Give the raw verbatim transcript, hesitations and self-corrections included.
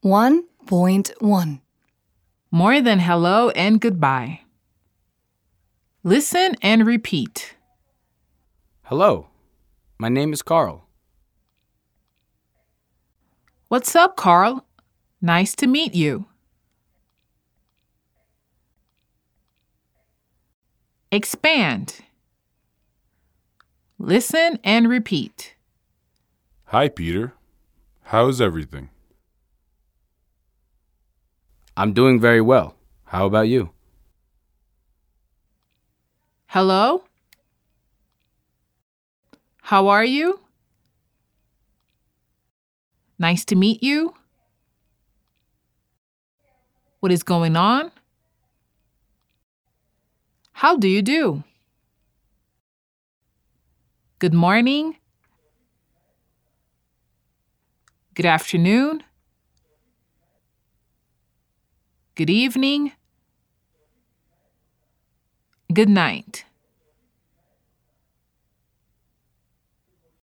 one point one. More than hello and goodbye. Listen and repeat. Hello, my name is Carl. What's up, Carl? Nice to meet you. Expand. Listen and repeat. Hi, Peter. How's everything? I'm doing very well. How about you? Hello? How are you? Nice to meet you. What is going on? How do you do? Good morning. Good afternoon. Good evening. Good night.